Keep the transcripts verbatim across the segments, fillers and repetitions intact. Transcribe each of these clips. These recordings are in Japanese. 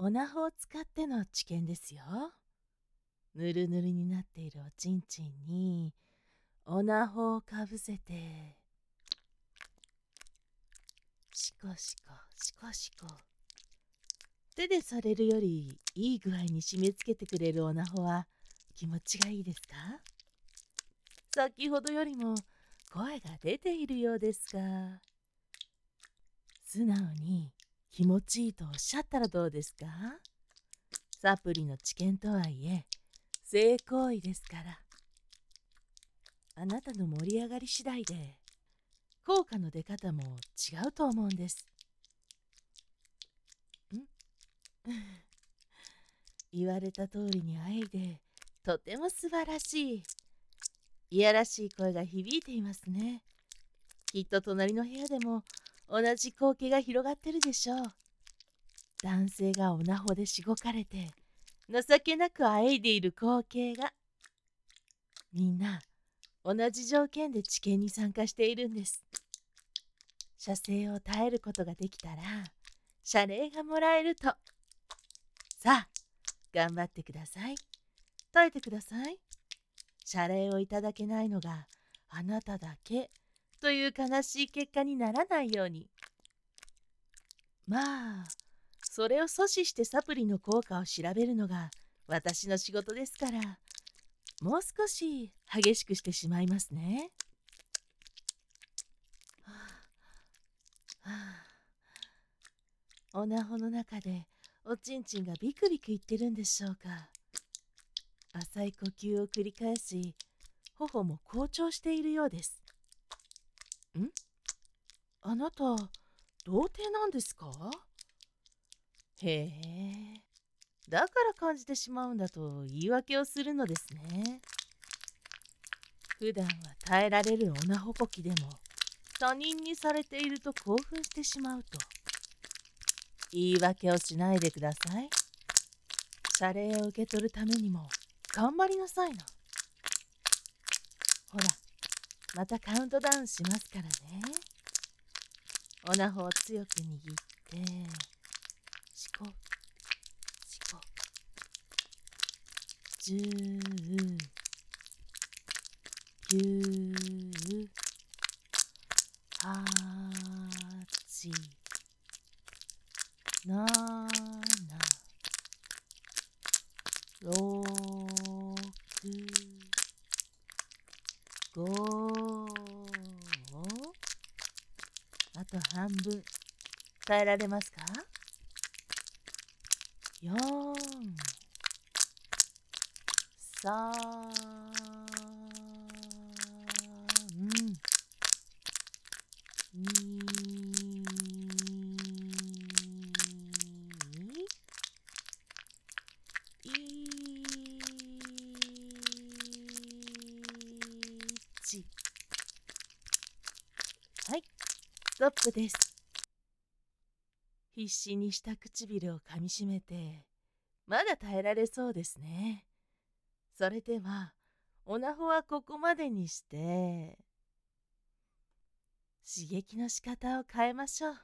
オナホを使っての治験ですよ。ぬるぬるになっているおちんちんにオナホをかぶせて、シコシコシコシコ。手でされるよりいい具合に締め付けてくれるオナホは気持ちがいいですか？先ほどよりも声が出ているようですが、素直に気持ちいいとおっしゃったらどうですか？サプリの治験とはいえ性行為ですから、あなたの盛り上がり次第で効果の出方も違うと思うんです。ん言われた通りに愛でとても素晴らしい。いやらしい声が響いていますね。きっと隣の部屋でも同じ光景が広がってるでしょう。男性がオナホでしごかれて情けなくあえいでいる光景が。みんな同じ条件で治験に参加しているんです。射精を耐えることができたら謝礼がもらえると。さあ頑張ってください。耐えてください。謝礼をいただけないのがあなただけという悲しい結果にならないように。まあそれを阻止してサプリの効果を調べるのが私の仕事ですから、もう少し激しくしてしまいますね。はあはあ、おなほの中でおちんちんがビクビクいってるんでしょうか。浅い呼吸を繰り返し、頬も好調しているようです。ん？あなた、童貞なんですか？へえ、だから感じてしまうんだと言い訳をするのですね。普段は耐えられるオナホコキでも他人にされていると興奮してしまうと。言い訳をしないでください。謝礼を受け取るためにも頑張りなさいな。ほら、またカウントダウンしますからね。オナホを強く握って、シコ、シコ、じゅう、きゅう、はち、なな、ろく、ご、あと半分。耐えられますか？よん、さん、に、いち。はい、ストップです。必死にした唇をかみしめて、まだ耐えられそうですね。それでは、オナホはここまでにして、刺激の仕方を変えましょう。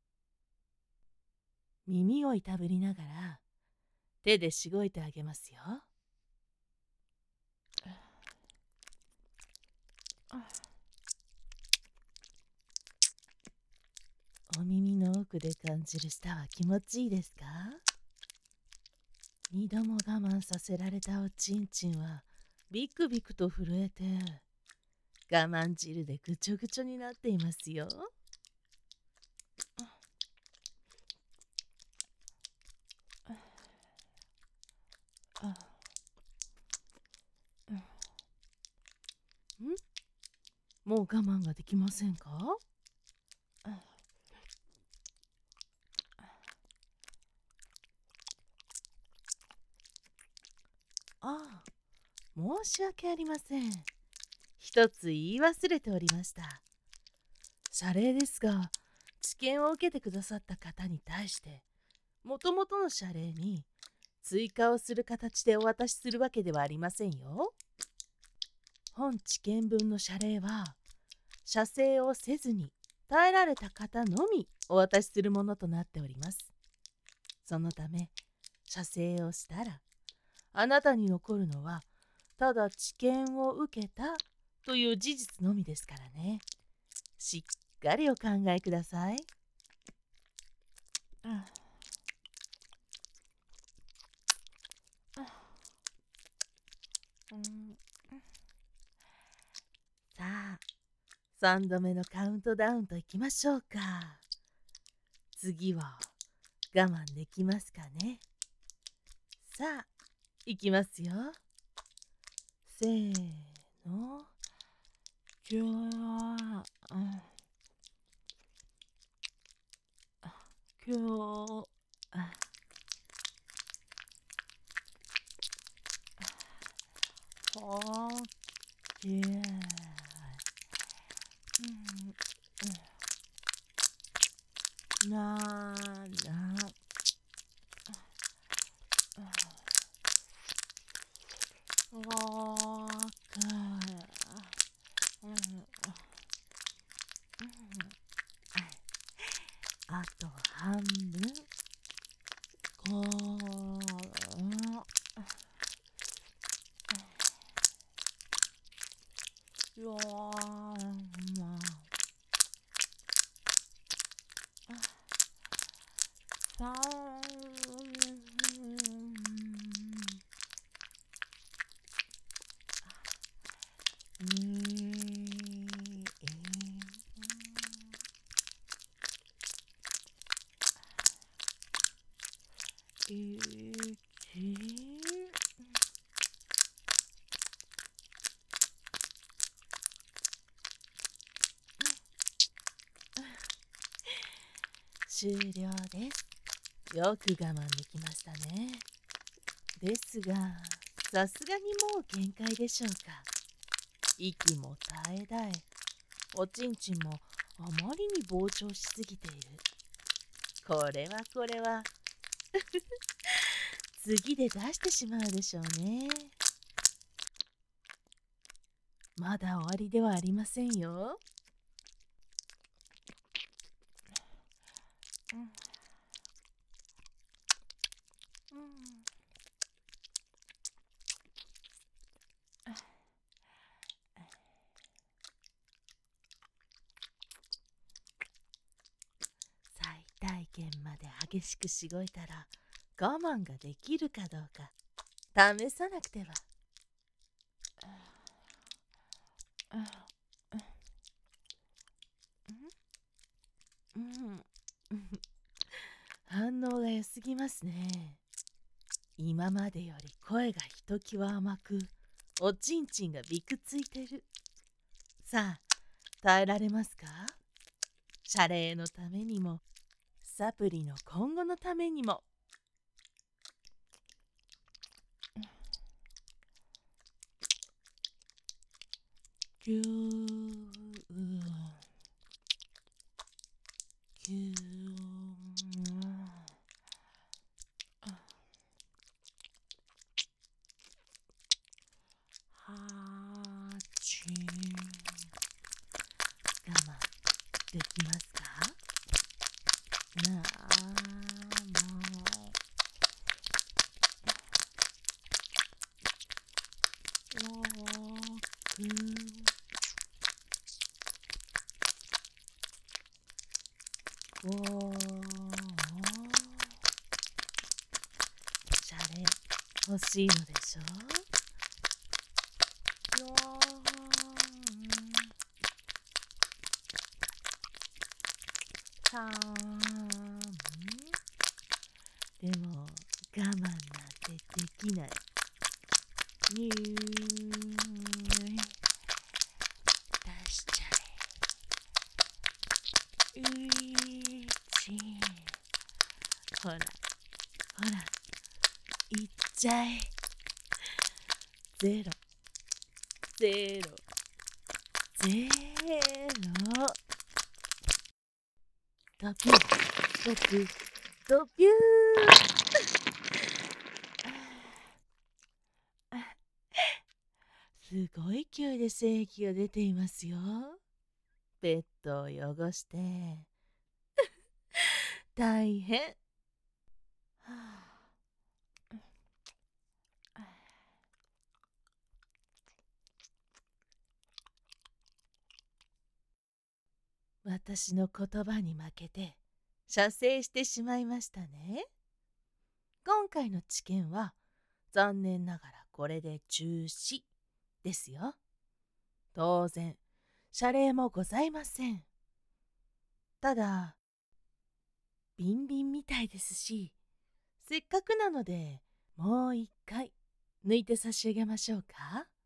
耳をいたぶりながら、手でしごいてあげますよ。お耳の奥で感じる舌は気持ちいいですか？二度も我慢させられたおちんちんはビクビクと震えて我慢汁でぐちょぐちょになっていますよ。ん？もう我慢ができませんか？ああ、申し訳ありません。一つ言い忘れておりました。謝礼ですが、治験を受けてくださった方に対して、もともとの謝礼に追加をする形でお渡しするわけではありませんよ。本治験分の謝礼は、射精をせずに耐えられた方のみお渡しするものとなっております。そのため、 射精をしたら、あなたに残るのはただ治験を受けたという事実のみですからね。しっかりお考えください。ああうん、さあ、さんどめのカウントダウンといきましょうか。次は我慢できますかね。さあ、いきますよ。せーの。きょあきょあほけうんななわかうんあと半分こうよーまさんにいち終了です。よく我慢できましたね。ですが、さすがにもう限界でしょうか。息も絶え絶え、おちんちんもあまりに膨張しすぎている。これはこれは次で出してしまうでしょうね。まだ終わりではありませんよ。うんうん最大限まで激しくしごいたら我慢ができるかどうか試さなくては。うん、反応が良すぎますね。今までより声がひときわ甘く、おちんちんがびくついてる。さあ、耐えられますか？謝礼のためにも、サプリの今後のためにも。ぎゅーぎゅーはち我慢できますか？なあもろくごシャレ欲しいのでしょ？よさんでも我慢なんてできない。にゅー出しちゃえ。いちほらほらいっちゃえ。ゼロゼロゼロドピュードピュードピューすごい勢いで精液が出ていますよ。ベッドを汚して大変。はあ私の言葉に負けて射精してしまいましたね。今回の治験は残念ながらこれで中止ですよ。当然、謝礼もございません。ただ、ビンビンみたいですし、せっかくなのでもう一回抜いて差し上げましょうか。